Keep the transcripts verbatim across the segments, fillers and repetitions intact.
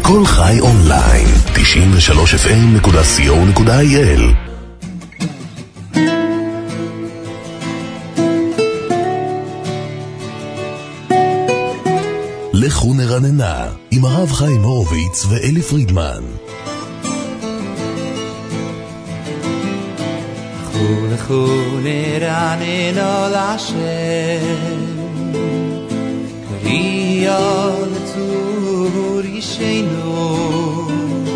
כל חי אונליין, תשעים ושלוש אף אם נקודה סי או נקודה איי אל. לכו נרננה עם הרב חיים הורוביץ ואלי פרידמן. לכו לכו נרננה להשם, קריאה לצור ישנו,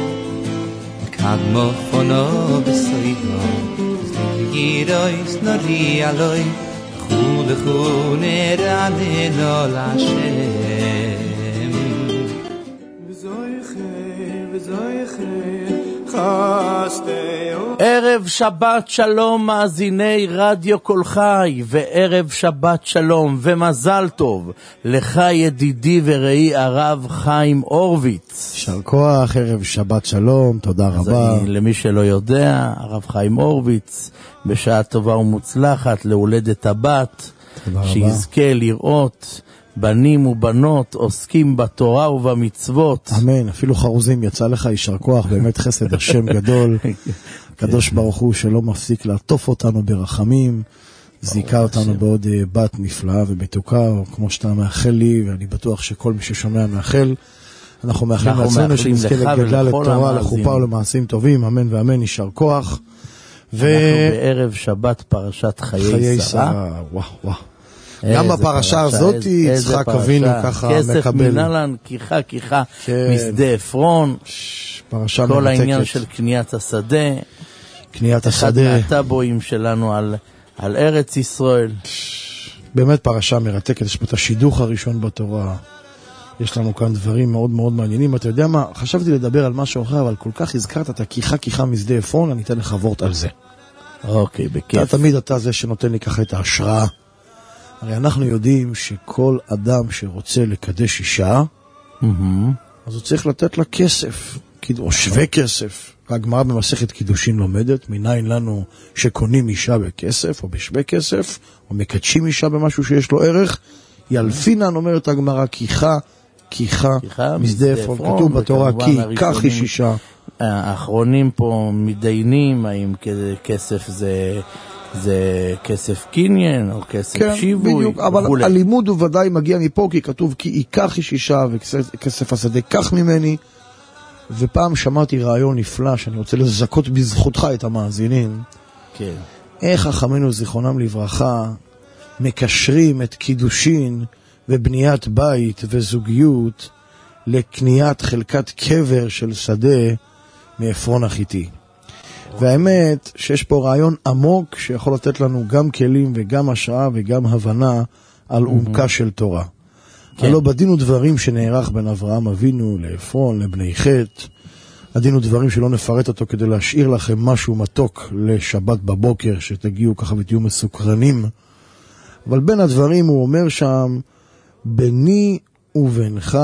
קדמו פונו בסוידו, זירויס נורי אלוי. לכו לכו נרננה להשם. ערב שבת שלום מאזיני רדיו כל חי, וערב שבת שלום ומזל טוב לך ידידי ורעי הרב חיים הורוביץ. יישר כוח, ערב שבת שלום, תודה רבה. אני, למי שלא יודע, הרב חיים הורוביץ בשעה טובה ומוצלחת להולדת הבת, שיזכה לראות בנים ובנות עוסקים בתורה ובמצוות. אמן. אפילו חרוזים יצא לך, יישר כוח, באמת חסד השם גדול. קדוש ברוך הוא שלא מפסיק לעטוף אותנו ברחמים, זיקה אותנו בעוד בת נפלאה ומתוקה, כמו שאתה מאחל לי, ואני בטוח שכל מי ששומע מאחל. אנחנו מאחלים לעצמנו שנזכה לגדלה לתורה, לחופה ולמעשים טובים, אמן ואמן, יישר כוח. אנחנו בערב שבת פרשת חיי שרה. וואו וואו. גם בפרשה הזאת יצחק אבינו ככה מקבל. כסף מנלן, כיחה כיחה משדה עפרון. פרשה כל מרתקת. העניין של קניית השדה. קניית השדה. אחד מהטאבואים שלנו על, על ארץ ישראל. באמת פרשה מרתקת. יש פה את השידוך הראשון בתורה. יש לנו כאן דברים מאוד מאוד מעניינים. אתה יודע מה? חשבתי לדבר על משהו אחר, אבל כל כך הזכרת את הכיחה כיחה משדה עפרון, אני אתן לך וורט על זה. אוקיי, בכיף. אתה תמיד אתה זה שנותן לי ככה את ההשראה. הרי אנחנו יודעים שכל אדם שרוצה לקדש אישה, אז הוא צריך לתת לה כסף, או שווה כסף. הגמרא במסכת קידושין לומדת, מניין לנו שקונים אישה בכסף, או בשווה כסף, או מקדשים אישה במשהו שיש לו ערך. ילפינן אומרת הגמרא, כיחה, כיחה, משדה עפרון. כתוב בתורה, כי כך איש אישה. האחרונים פה מדיינים, האם כסף זה... זה כסף קניין או כסף כן, שיווי. בדיוק, אבל וכולי. הלימוד הוא ודאי מגיע מפה, כי כתוב כי ייקח איש אישה וכסף השדה כך ממני. ופעם שמעתי רעיון נפלא שאני רוצה לזכות בזכותך את המאזינים. כן. איך חכמינו זיכרונם לברכה מקשרים את קידושין ובניית בית וזוגיות לקניית חלקת קבר של שדה מעפרון החיתי. והאמת שיש פה רעיון עמוק שיכול לתת לנו גם כלים וגם השראה וגם הבנה על עומקה של תורה. הלא בדין ודברים שנערך בין אברהם אבינו לעפרון לבני חטא, הדין ודברים שלא נפרט אותו כדי להשאיר לכם משהו מתוק לשבת בבוקר שתגיעו ככה ותהיו מסוקרנים. אבל בין הדברים הוא אומר שם, ביני ובינך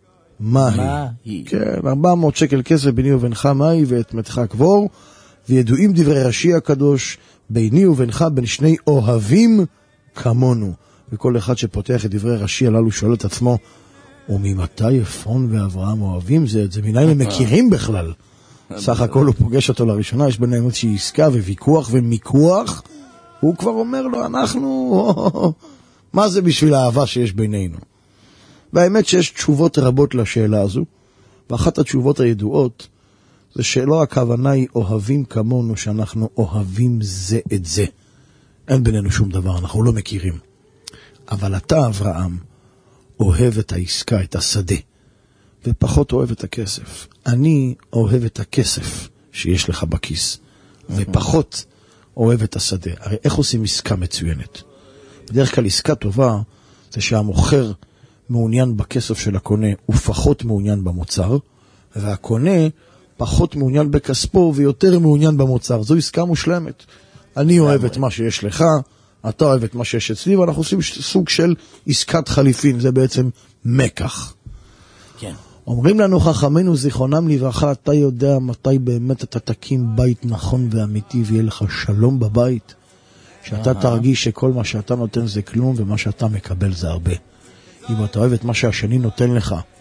מהי. כן, ארבע מאות שקל כסף ביני ובינך מהי ואת מתך קבור. וידועים דברי רש"י הקדוש, ביני ובינך בין שני אוהבים כמונו. וכל אחד שפותח את דברי רש"י הללו שואל את עצמו, וממתי עפרון ואברהם אוהבים זה? זה מניין הם מכירים בכלל. סך הכל הוא פוגש אותו לראשונה, יש ביניהם איזושהי עסקה וויכוח ומיקוח, הוא כבר אומר לו, אנחנו, מה זה בשביל האהבה שיש בינינו? והאמת שיש תשובות רבות לשאלה הזו, ואחת התשובות הידועות, זה שלא הכוונה היא אוהבים כמונו, שאנחנו אוהבים זה את זה. אין בינינו שום דבר, אנחנו לא מכירים. אבל אתה, אברהם, אוהב את העסקה, את השדה, ופחות אוהב את הכסף. אני אוהב את הכסף שיש לך בכיס, ופחות אוהב את השדה. הרי איך עושים עסקה מצוינת? בדרך כלל עסקה טובה, זה שהמוכר מעוניין בכסף של הקונה, ופחות מעוניין במוצר, והקונה פחות מעוניין בכספו ויותר מעוניין במוצר. זו עסקה מושלמת. אני אוהב את מה שיש לך, אתה אוהב את מה שיש אצלי, ואנחנו עושים סוג של עסקת חליפין, זה בעצם מקח. כן. אומרים לנו חכמינו זיכרונם לברכה, אתה יודע מתי באמת אתה תקים בית נכון ואמיתי ויהיה לך שלום בבית, שאתה תרגיש שכל מה שאתה נותן זה כלום ומה שאתה מקבל זה הרבה. אם אתה אוהב את מה שהשני נותן לך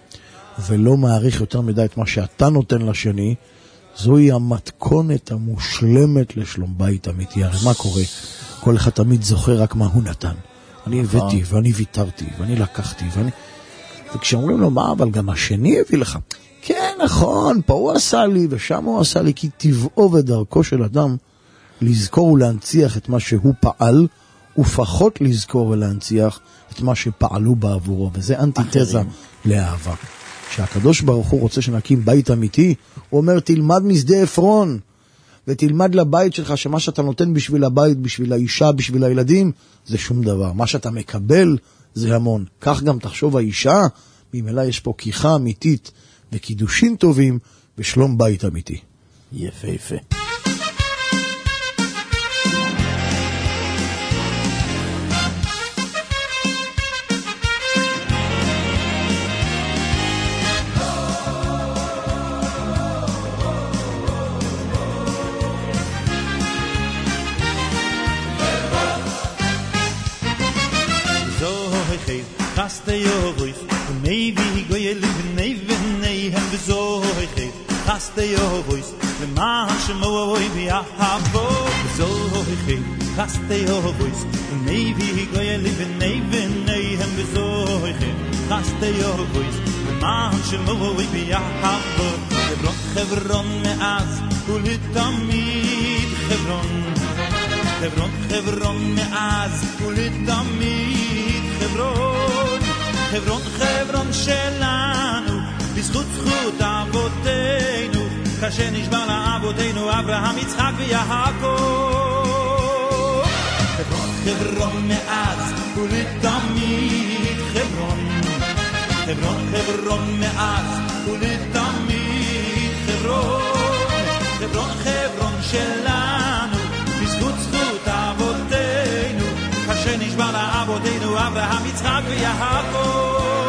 ולא מעריך יותר מדי את מה שאתה נותן לשני, זוהי המתכונת המושלמת לשלום בית אמיתי. הרי מה קורה? כל אחד תמיד זוכר רק מה הוא נתן. אני הבאתי, ואני ויתרתי, ואני לקחתי, ואני... וכשאומרים לו, מה, אבל גם השני הביא לך. כן, נכון, פה הוא עשה לי, ושם הוא עשה לי, כי טבעו ודרכו של אדם לזכור ולהנציח את מה שהוא פעל, ופחות לזכור ולהנציח את מה שפעלו בעבורו, וזה אנטיתזה לאהבה. כשהקדוש ברוך הוא רוצה שנקים בית אמיתי, הוא אומר, תלמד משדה עפרון, ותלמד לבית שלך שמה שאתה נותן בשביל הבית, בשביל האישה, בשביל הילדים, זה שום דבר. מה שאתה מקבל זה המון. כך גם תחשוב האישה, ממילא יש פה כיחה אמיתית וקידושים טובים ושלום בית אמיתי. יפה יפה. Kaste yovois, maybe go ye live neven nei hem bezoge. Kaste yovois, le man shmoy bi a habo bezoge. Kaste yovois, maybe go ye live neven nei hem bezoge. Kaste yovois, le man shmoy bi a habo Hebron Hebron me'az ulitamid Hebron Hebron Hebron me'az ulitamid Hebron חברון חברון שלנו בזכות זכות אבותינו כאשר נשבע לאבותינו אברהם יצחק ויעקב חברון חברון מאז ולתמיד חברון חברון חברון מאז ולתמיד חברון חברון חברון שלנו בזכות זכות אבותינו כאשר נשבע לאבותינו אברהם יצחק ויעקב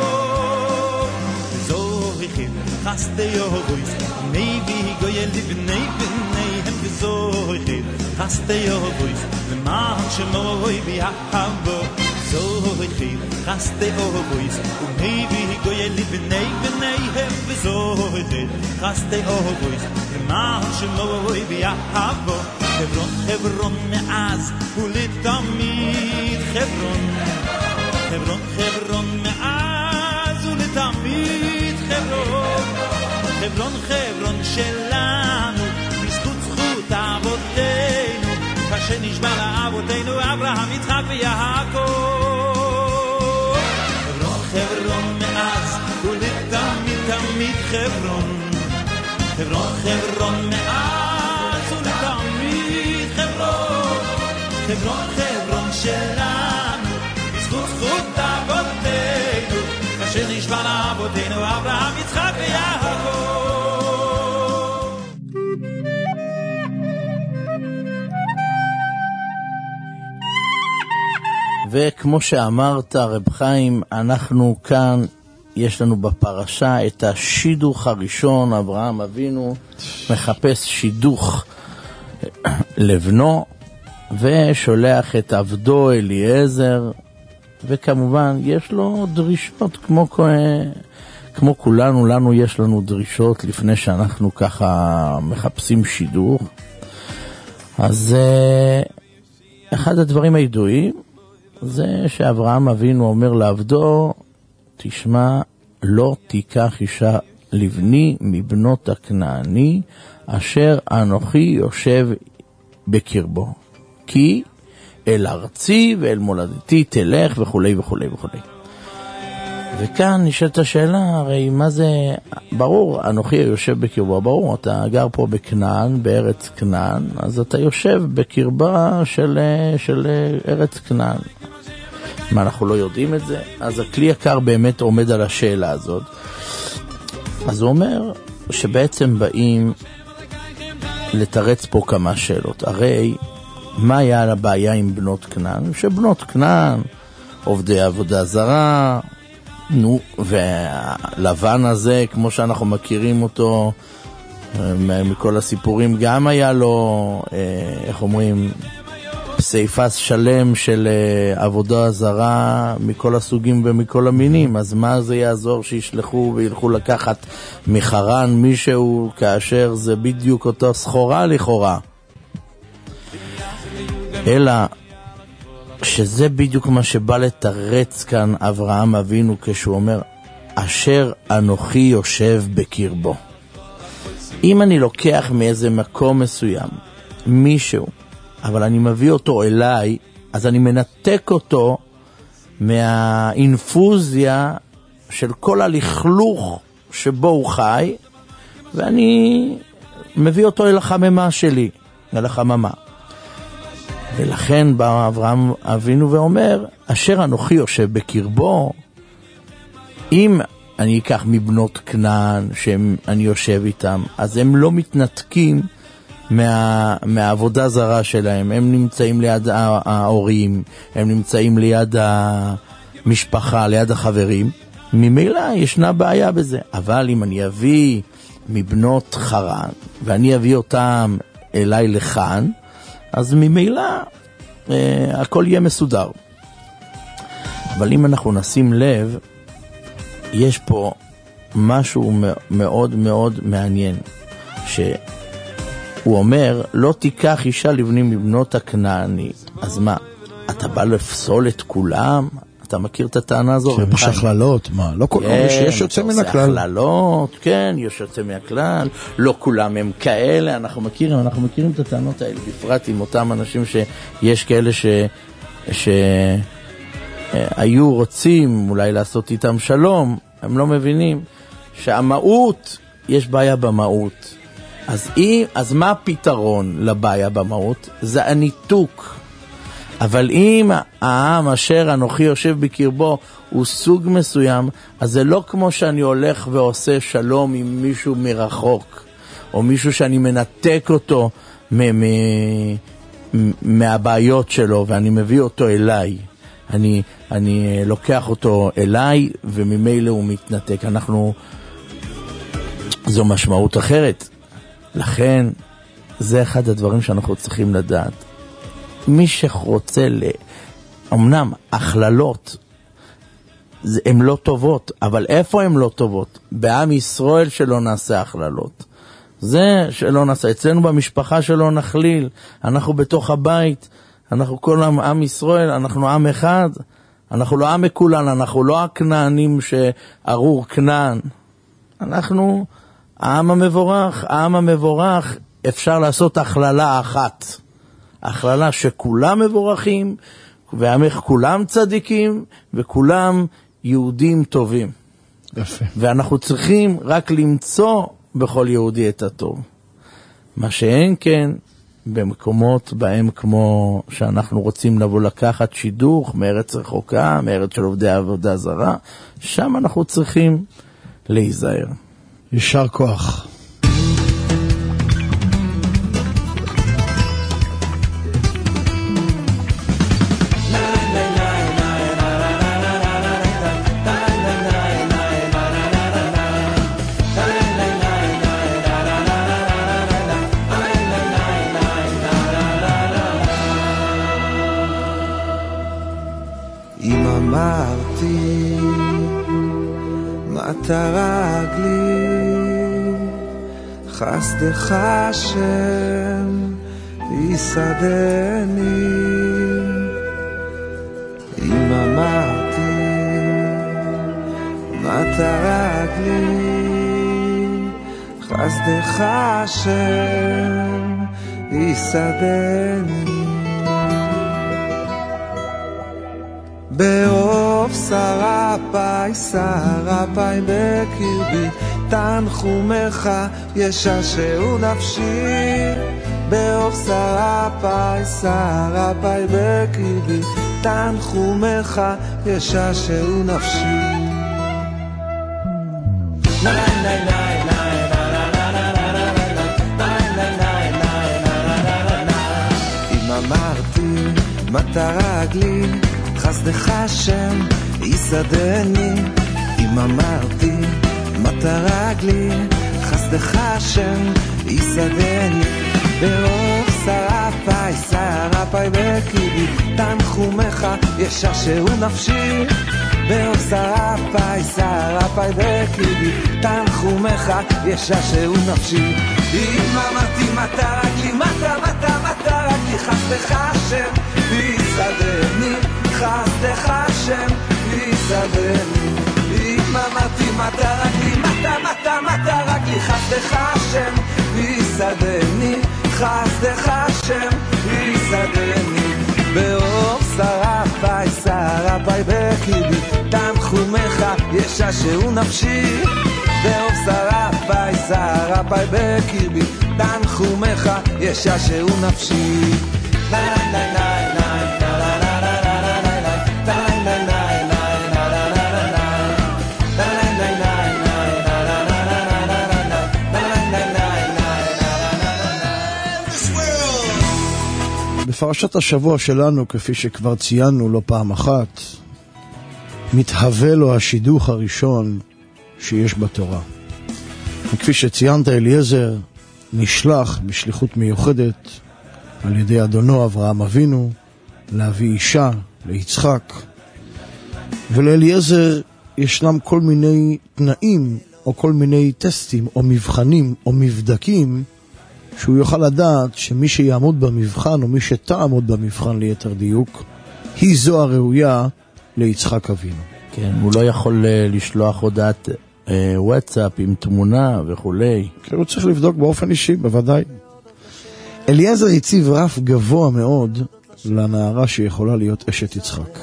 Kaste yovois, maybe go ye live neven nei hem bezoge. Kaste yovois, the man shmoy bi habo. Zoge, kaste yovois, maybe go ye live neven nei hem bezoge. Kaste yovois, the man shmoy bi habo. Hebron, Hebron me'az ulitamid Hebron. Hebron, Hebron me'az ulitamid Hebron. חברון חברון שלנו בזכות זכות אבותינו כאשר נשבע לאבותינו אברהם יצחק ויעקב חברון חברון מאז ולתמיד תמיד חברון חברון חברון מאז ולתמיד חברון חברון חברון שלנו בזכות זכות אבותינו כאשר נשבע לאבותינו אברהם יצחק ויעקב וכמו שאמרת רב חיים, אנחנו כאן, יש לנו בפרשה את השידוך הראשון, אברהם אבינו מחפש שידוך לבנו, ושולח את עבדו אליעזר, וכמובן יש לו דרישות כמו, כמו כולנו, לנו יש לנו דרישות לפני שאנחנו ככה מחפשים שידוך. אז אחד הדברים הידועים, זה שאברהם אבינו אומר לעבדו, תשמע, לא תיקח אישה לבני מבנות הכנעני, אשר אנוכי יושב בקרבו. כי אל ארצי ואל מולדתי תלך וכו' וכו' וכו'. וכאן נשאלת השאלה, הרי מה זה, ברור, אנוכי יושב בקרבו, ברור, אתה גר פה בכנען, בארץ כנען, אז אתה יושב בקרבה של, של ארץ כנען. מה, אנחנו לא יודעים את זה? אז הכלי יקר באמת עומד על השאלה הזאת. אז הוא אומר שבעצם באים לתרץ פה כמה שאלות. הרי מה היה הבעיה עם בנות כנען? שבנות כנען, עובדי עבודה זרה, נו, והלבן הזה, כמו שאנחנו מכירים אותו, מכל הסיפורים, גם היה לו, איך אומרים, פסיפס שלם של uh, עבודה זרה מכל הסוגים ומכל המינים, אז מה זה יעזור שישלחו וילכו לקחת מחרן מישהו כאשר זה בדיוק אותו סחורה לכאורה? אלא שזה בדיוק מה שבא לתרץ כאן אברהם אבינו כשהוא אומר אשר אנוכי יושב בקרבו. אם אני לוקח מאיזה מקום מסוים מישהו אבל אני מביא אותו אליי, אז אני מנתק אותו מהאינפוזיה של כל הלכלוך שבו הוא חי, ואני מביא אותו אל החממה שלי, אל החממה. ולכן בא אברהם אבינו ואומר, אשר אנוכי יושב בקרבו, אם אני אקח מבנות כנען שאני יושב איתם, אז הם לא מתנתקים מה, מהעבודה זרה שלהם. הם נמצאים ליד ההורים, הם נמצאים ליד המשפחה, ליד החברים. ממילא ישנה בעיה בזה. אבל אם אני אביא מבנות חרן, ואני אביא אותם אליי לכאן, אז ממילא אה, הכל יהיה מסודר. אבל אם אנחנו נשים לב, יש פה משהו מאוד מאוד מעניין, שהוא אומר, לא תיקח אישה לבנים מבנות הכנעני. אז מה, אתה בא לפסול את כולם? אתה מכיר את הטענה הזו? שיש הכללות, מה? לא כל... כן, יש יוצא מן הכלל. הכללות, כן, יש יוצא מן הכלל. לא כולם הם כאלה, אנחנו מכירים, אנחנו מכירים את הטענות האלה, בפרט עם אותם אנשים שיש כאלה ש... ש... היו רוצים אולי לעשות איתם שלום, הם לא מבינים שהמהות, יש בעיה במהות. אז, היא, אז מה הפתרון לבעיה במהות? זה הניתוק. אבל אם העם אשר אנוכי יושב בקרבו הוא סוג מסוים, אז זה לא כמו שאני הולך ועושה שלום עם מישהו מרחוק, או מישהו שאני מנתק אותו מ- מ- מהבעיות שלו, ואני מביא אותו אליי. אני, אני לוקח אותו אליי, וממילא הוא מתנתק. אנחנו, זו משמעות אחרת. לכן, זה אחד הדברים שאנחנו צריכים לדעת. מי שרוצה ל... אמנם, הכללות, הן לא טובות, אבל איפה הן לא טובות? בעם ישראל שלא נעשה הכללות. זה שלא נעשה. אצלנו במשפחה שלא נכליל. אנחנו בתוך הבית, אנחנו כל עם, עם ישראל, אנחנו עם אחד, אנחנו לא עם מכולן, אנחנו לא הכנענים שארור כנען. אנחנו העם המבורך, העם המבורך, אפשר לעשות הכללה אחת. הכללה שכולם מבורכים, ועמך כולם צדיקים, וכולם יהודים טובים. יפה. ואנחנו צריכים רק למצוא בכל יהודי את הטוב. מה שאין כן, במקומות בהם כמו שאנחנו רוצים לבוא לקחת שידוך מארץ רחוקה, מארץ של עובדי עבודה זרה, שם אנחנו צריכים להיזהר. יישר כוח. אמרתי מטה רגלי חסדך השם ויסדני. אם אמרתי מטה רגלי חסדך השם ויסדני. באוף שרפי שרפי בקרבי תנחומך יששעו נפשי. באוף שרפי שרפי בקרבי תנחומך יששעו נפשי. אם אמרתי מטה רגלי חסדך השם יסדני. אם אמרתי מטה רגלי חסדך השם יסדני. ברוב שרה פאי שרה פאי בקיבי תנחומך ישעשעו נפשי באור שרה פאי שרה פאי בקיבי תנחומך ישעשעו נפשי אם אמרתי מטה רק לי מטה מטה מטה רק לי חסדך השם ויסעדני חסדך השם ויסעדני אם אמרתי מטה רק לי מטה מטה מטה רק לי חסדך השם ויסעדני חסדך השם ויסעדני באור שרה פאי שרה פאי בקיבי תנחומך ישעשעו נפשי באור שרה פאי שרה פאי בקיבי תנחומך ישעשעו נפשי נה נה נה נה בפרשת השבוע שלנו, כפי שכבר ציינו לא פעם אחת, מתהווה לו השידוך הראשון שיש בתורה. וכפי שציינת, אליעזר נשלח בשליחות מיוחדת על ידי אדונו אברהם אבינו להביא אישה ליצחק, ולאליעזר ישנם כל מיני תנאים או כל מיני טסטים או מבחנים או מבדקים שהוא יוכל לדעת שמי שיעמוד במבחן, או מי שתעמוד במבחן ליתר דיוק, היא זו הראויה ליצחק אבינו. כן, הוא לא יכול לשלוח הודעת אה, וואטסאפ עם תמונה וכולי. כן, הוא צריך לבדוק באופן אישי, בוודאי. אליעזר הציב רף גבוה מאוד לנערה שיכולה להיות אשת יצחק.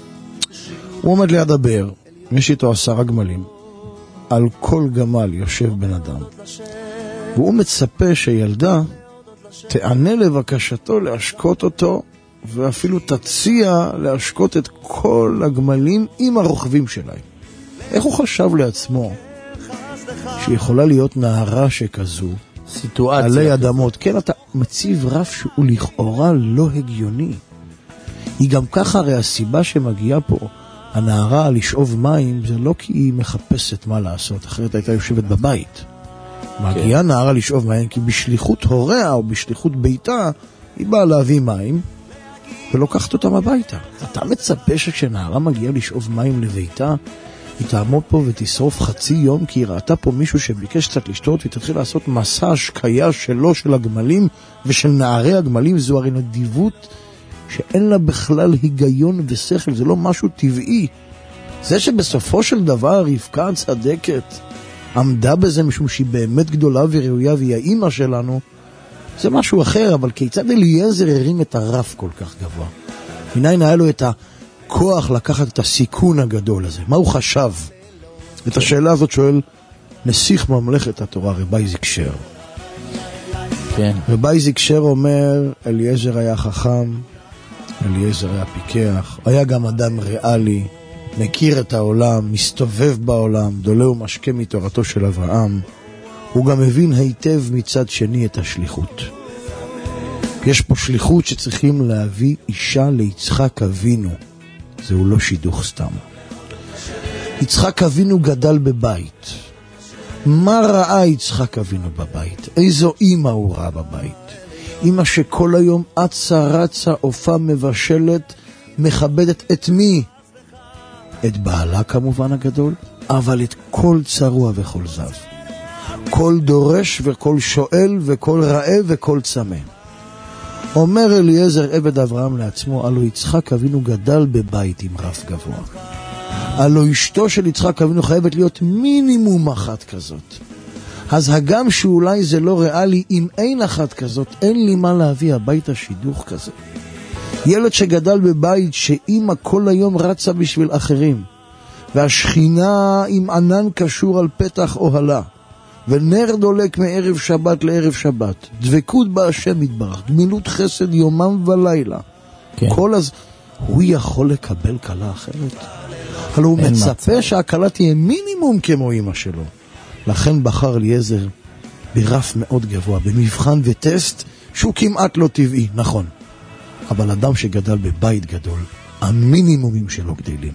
הוא עומד ליד הבאר, יש איתו עשרה גמלים. על כל גמל יושב בן אדם. והוא מצפה שילדה תענה לבקשתו להשקות אותו, ואפילו תציע להשקות את כל הגמלים עם הרוכבים שלהם. איך הוא חשב לעצמו שיכולה להיות נערה שכזו, סיטואציה עלי אדמות? כן, אתה מציב רף שהוא לכאורה לא הגיוני. היא גם ככה, הרי הסיבה שמגיעה פה הנערה לשאוב מים, זה לא כי היא מחפשת מה לעשות, אחרת הייתה יושבת בבית. מגיעה נערה לשאוב מים כי בשליחות הוריה או בשליחות ביתה היא באה להביא מים ולוקחת אותם הביתה. אתה מצפה שכשנערה מגיעה לשאוב מים לביתה היא תעמוד פה ותשרוף חצי יום כי היא ראתה פה מישהו שביקש קצת לשתות ותתחיל לעשות מסע השקיה שלו של הגמלים ושל נערי הגמלים? זו הרי נדיבות שאין לה בכלל היגיון ושכל, זה לא משהו טבעי. זה שבסופו של דבר רבקה הצדקת עמדה בזה משום שהיא באמת גדולה וראויה והיא האמא שלנו, זה משהו אחר. אבל כיצד אליעזר הרים את הרף כל כך גבוה? מניין היה לו את הכוח לקחת את הסיכון הגדול הזה? מה הוא חשב? את השאלה הזאת שואל נסיך ממלכת התורה רבי אייזיק שר. כן. רבי אייזיק שר אומר, אליעזר היה חכם, אליעזר היה פיקח, היה גם אדם ריאלי, מכיר את העולם, מסתובב בעולם, דולה ומשקה מתורתו של אברהם. הוא גם מבין היטב מצד שני את השליחות. יש פה שליחות שצריכים להביא אישה ליצחק אבינו. זהו לא שידוך סתם. יצחק אבינו גדל בבית. מה ראה יצחק אבינו בבית? איזו אמא הוא ראה בבית? אמא שכל היום אצה רצה, אופה מבשלת, מכבדת את מי? את בעלה כמובן הגדול, אבל את כל צרוע וכל זב. כל דורש וכל שואל וכל רעב וכל צמא. אומר אליעזר עבד אברהם לעצמו, הלו יצחק אבינו גדל בבית עם רף גבוה. הלו אשתו של יצחק אבינו חייבת להיות מינימום אחת כזאת. אז הגם שאולי זה לא ריאלי, אם אין אחת כזאת, אין לי מה להביא הביתה שידוך כזה. ילד שגדל בבית שאמא כל היום רצה בשביל אחרים, והשכינה עם ענן קשור על פתח אוהלה, ונר דולק מערב שבת לערב שבת, דבקות בהשם יתברך, גמילות חסד יומם ולילה. כן. כל אז הוא יכול לקבל קלה אחרת? הלא הוא מצפה מצב. שהקלה תהיה מינימום כמו אמא שלו. לכן בחר אליעזר ברף מאוד גבוה, במבחן וטסט שהוא כמעט לא טבעי, נכון. אבל אדם שגדל בבית גדול, המינימומים שלו גדלים.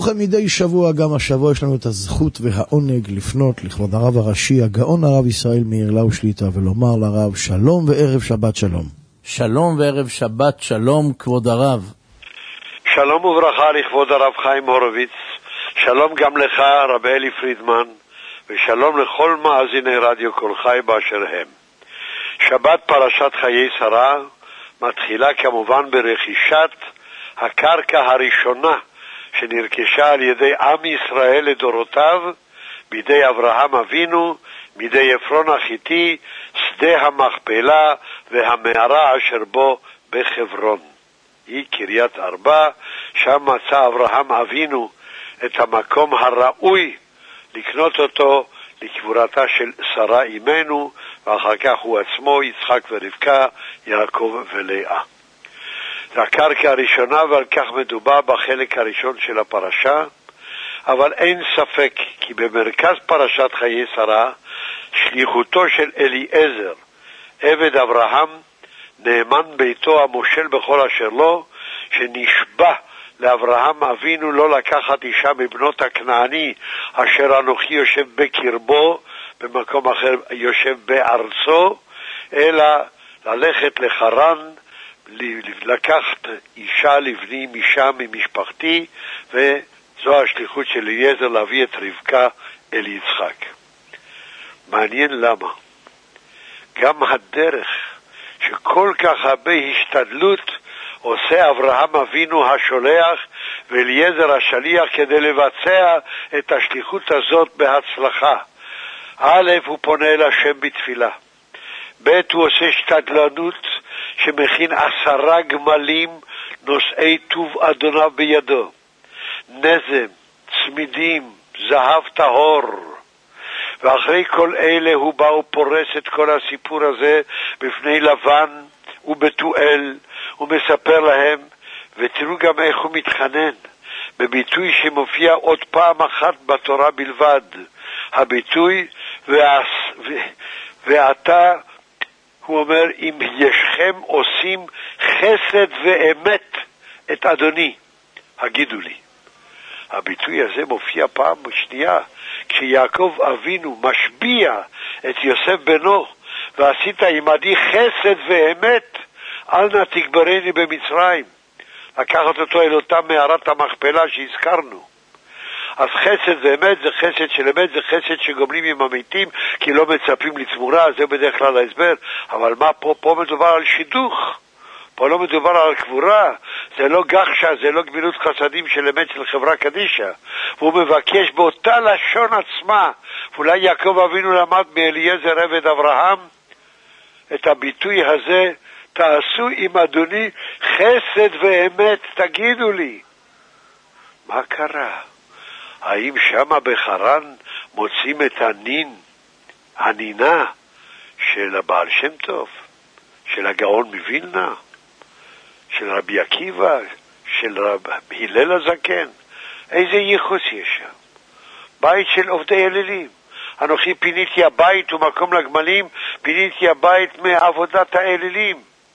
כמוכם מדי שבוע, גם השבוע יש לנו את הזכות והעונג לפנות לכבוד הרב הראשי, הגאון הרב ישראל מאיר לאו שליט"א, ולומר לרב שלום וערב שבת שלום. שלום וערב שבת שלום, כבוד הרב. שלום וברכה לכבוד הרב חיים הורוביץ, שלום גם לך רב אלי פרידמן, ושלום לכל מאזיני רדיו כל חי באשר הם. שבת פרשת חיי שרה מתחילה כמובן ברכישת הקרקע הראשונה שנרכשה על ידי עם ישראל לדורותיו, בידי אברהם אבינו, בידי עפרון החיתי, שדה המכפלה והמערה אשר בו בחברון. היא קריית ארבע, שם מצא אברהם אבינו את המקום הראוי לקנות אותו לקבורתה של שרה אימנו, ואחר כך הוא עצמו, יצחק ורבקה, יעקב ולאה. זה הקרקע הראשונה, ועל כך מדובר בחלק הראשון של הפרשה, אבל אין ספק כי במרכז פרשת חיי שרה שליחותו של אליעזר, עבד אברהם, נאמן ביתו המושל בכל אשר לו, שנשבע לאברהם אבינו לא לקחת אישה מבנות הכנעני אשר אנוכי יושב בקרבו, במקום אחר יושב בארצו, אלא ללכת לחרן, לקחת אישה לבני משם ממשפחתי, וזו השליחות של אליעזר להביא את רבקה אל יצחק. מעניין למה. גם הדרך שכל כך הרבה השתדלות עושה אברהם אבינו השולח ואליעזר השליח כדי לבצע את השליחות הזאת בהצלחה. א', הוא פונה אל השם בתפילה. ב', הוא עושה השתדלנות שמכין עשרה גמלים נושאי טוב אדוניו בידו, נזם, צמידים, זהב טהור. ואחרי כל אלה הוא בא ופורס את כל הסיפור הזה בפני לבן ובתואל, הוא מספר להם, ותראו גם איך הוא מתחנן, בביטוי שמופיע עוד פעם אחת בתורה בלבד, הביטוי ואז, ו, ואתה, הוא אומר, אם ישכם עושים חסד ואמת את אדוני, הגידו לי. הביטוי הזה מופיע פעם שנייה, כשיעקב אבינו משביע את יוסף בנו, ועשית עמדי חסד ואמת, אל נא תגברני במצרים, לקחת אותו אל אותה מערת המכפלה שהזכרנו. אז חסד ואמת זה חסד של אמת, זה חסד שגומלים עם המתים, כי לא מצפים לתמורה, זה בדרך כלל ההסבר. אבל מה פה? פה מדובר על שידוך, פה לא מדובר על קבורה, זה לא גחשה, זה לא גמילות חסדים של אמת של חברה קדישה. והוא מבקש באותה לשון עצמה, ואולי יעקב אבינו למד מאליעזר עבד אברהם את הביטוי הזה, תעשו עם אדוני חסד ואמת, תגידו לי. מה קרה? האם שמה בחרן מוצאים את הנין, הנינה של הבעל שם טוב, של הגאון מווילנה, של רבי עקיבא, של רב הלל הזקן? איזה ייחוס יש שם? בית של עובדי אלילים. אנוכי פיניתי הבית ומקום לגמלים, פיניתי הבית מעבודת האלילים.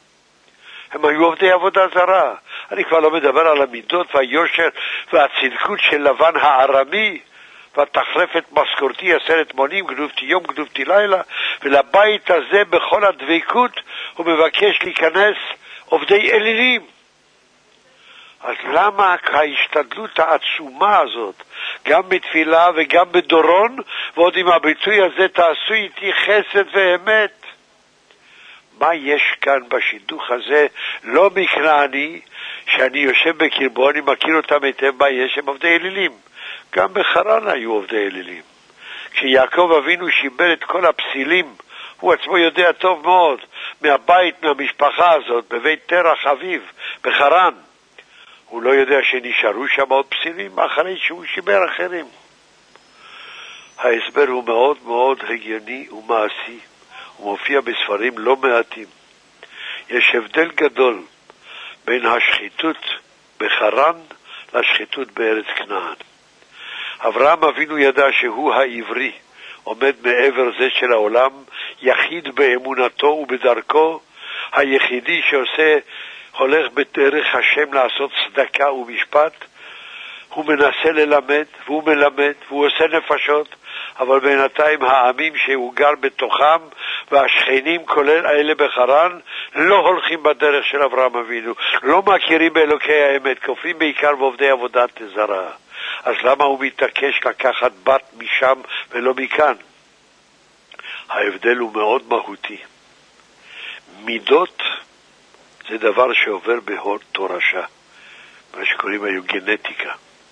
הם היו עובדי עבודה זרה. אני כבר לא מדבר על המידות והיושר והצדקות של לבן הארמי, והתחרפת משכורתי עשרת מונים, גנובתי יום, גנובתי לילה, ולבית הזה בכל הדבקות הוא מבקש להיכנס עובדי אלילים. אז למה ההשתדלות העצומה הזאת, גם בתפילה וגם בדורון, ועוד עם הביטוי הזה תעשו איתי חסד ואמת? מה יש כאן בשידוך הזה? לא מכנעני, שאני יושב בקרבו, אני מכיר אותם היטב, מה יש? הם עובדי אלילים. גם בחרן היו עובדי אלילים. כשיעקב אבינו שיבל את כל הפסילים, הוא עצמו יודע טוב מאוד, מהבית, מהמשפחה הזאת, בבית תרח אביו, בחרן. הוא לא יודע שנשארו שם עוד פסילים אחרי שהוא שיבר אחרים. ההסבר הוא מאוד מאוד הגיוני ומעשי. הוא מופיע בספרים לא מעטים. יש הבדל גדול בין השחיתות בחרן לשחיתות בארץ כנען. אברהם אבינו ידע שהוא העברי, עומד מעבר זה של העולם, יחיד באמונתו ובדרכו, היחידי שעושה, הולך בדרך השם לעשות צדקה ומשפט. הוא מנסה ללמד, והוא מלמד, והוא עושה נפשות, אבל בינתיים העמים שהוא גר בתוכם, והשכנים כולל האלה בחרן, לא הולכים בדרך של אברהם אבינו, לא מכירים באלוקי האמת, כופרים בעיקר בעובדי עבודת זרה. אז למה הוא מתעקש לקחת בת משם ולא מכאן? ההבדל הוא מאוד מהותי. מידות זה דבר שעובר בהור תורשה, מה שקוראים היום גנטיקה.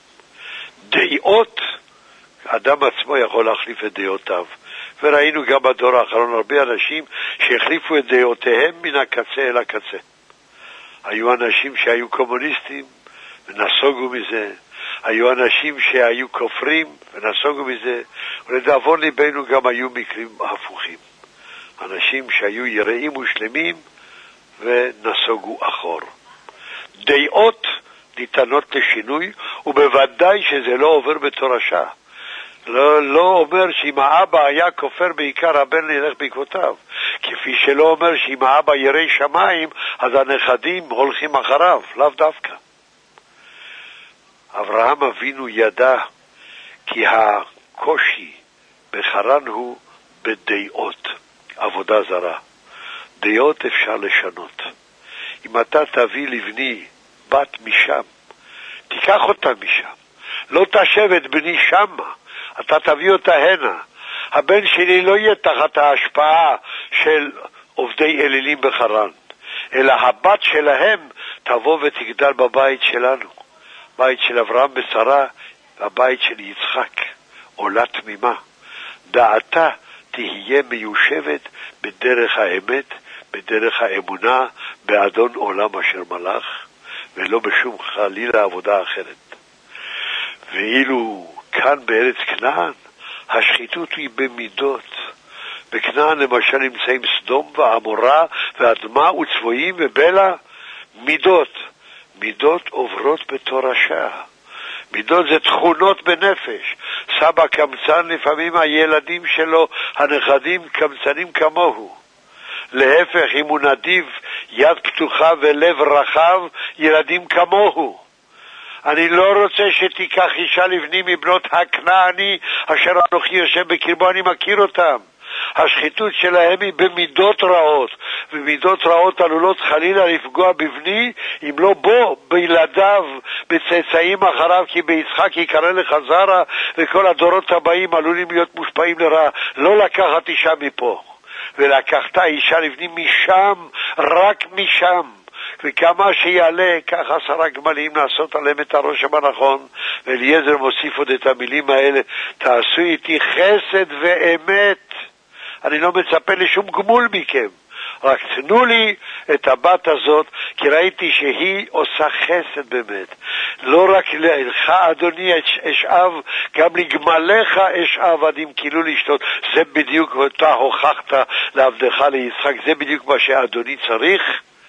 דעות, האדם עצמו יכול להחליף את דעותיו. וראינו גם בדור האחרון הרבה אנשים שהחליפו את דעותיהם מן הקצה אל הקצה. היו אנשים שהיו קומוניסטים ונסוגו מזה, היו אנשים שהיו כופרים ונסוגו מזה, ולדאבון ליבנו גם היו מקרים הפוכים. אנשים שהיו יראים ושלמים ונסוגו אחור. דעות ניתנות לשינוי, ובוודאי שזה לא עובר בתורשה. לא, לא אומר שאם האבא היה כופר בעיקר, הבן ילך בעקבותיו. כפי שלא אומר שאם האבא ירא שמיים, אז הנכדים הולכים אחריו, לאו דווקא. אברהם אבינו ידע כי הקושי בחרן הוא בדעות, עבודה זרה. דעות אפשר לשנות. אם אתה תביא לבני בת משם, תיקח אותה משם. לא תשב את בני שמה, אתה תביא אותה הנה. הבן שלי לא יהיה תחת ההשפעה של עובדי אלילים בחרן, אלא הבת שלהם תבוא ותגדל בבית שלנו, בית של אברהם ושרה, הבית של יצחק, עולה תמימה. דעתה תהיה מיושבת בדרך האמת, בדרך האמונה, באדון עולם אשר מלך, ולא בשום חלילה עבודה אחרת. ואילו כאן בארץ כנען, השחיתות היא במידות. בכנען למשל נמצאים סדום ועמורה ואדמה וצבועים ובלע. מידות. מידות עוברות בתורשה. מידות זה תכונות בנפש. סבא קמצן, לפעמים הילדים שלו, הנכדים קמצנים כמוהו. להפך, אם הוא נדיב, יד פתוחה ולב רחב, ילדים כמוהו. אני לא רוצה שתיקח אישה לבני מבנות הכנעני, אשר אנוכי יושב בקרבו, אני מכיר אותם. השחיתות שלהם היא במידות רעות, ומידות רעות עלולות חלילה לפגוע בבני, אם לא בו, בילדיו, בצאצאים אחריו, כי ביצחק יקרא לך זרע, וכל הדורות הבאים עלולים להיות מושפעים לרעה. לא לקחת אישה מפה, ולקחת אישה לבני משם, רק משם. וכמה שיעלה, כך עשרה גמלים לעשות עליהם את הרושם הנכון. ואליעזר מוסיף עוד את המילים האלה, תעשו איתי חסד ואמת. אני לא מצפה לשום גמול מכם, רק תנו לי את הבת הזאת, כי ראיתי שהיא עושה חסד באמת. לא רק לך אדוני אשאב, גם לגמליך אשאב עד אם כאילו לשתות. זה בדיוק אותה הוכחת לעבדך ליצחק, זה בדיוק מה שאדוני צריך,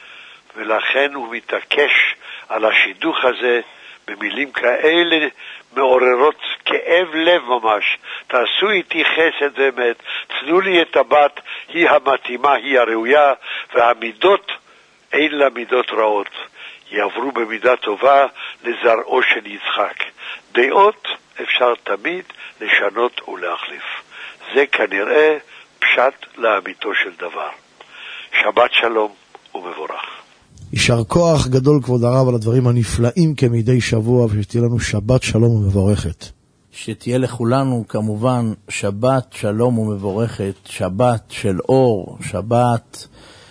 ולכן הוא מתעקש על השידוך הזה במילים כאלה מעוררות כאב לב ממש. תעשו איתי חסד באמת, תנו לי את הבת, היא המתאימה, היא הראויה, והמידות אין לה מידות רעות, יעברו במידה טובה לזרעו של יצחק. דעות אפשר תמיד לשנות ולהחליף. זה כנראה פשט לאמיתו של דבר. שבת שלום ומבורך. יישר כוח גדול כבוד הרב על הדברים הנפלאים כמדי שבוע, ושתהיה לנו שבת שלום ומבורכת. שתהיה לכולנו כמובן שבת שלום ומבורכת, שבת של אור, שבת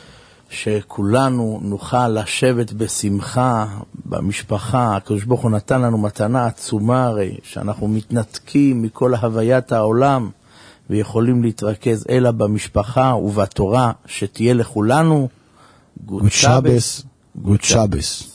שכולנו נוכל לשבת בשמחה במשפחה. הקדוש ברוך הוא נתן לנו מתנה עצומה, הרי שאנחנו מתנתקים מכל הוויית העולם ויכולים להתרכז אלא במשפחה ובתורה. שתהיה לכולנו גוד שבס, גוד שבס.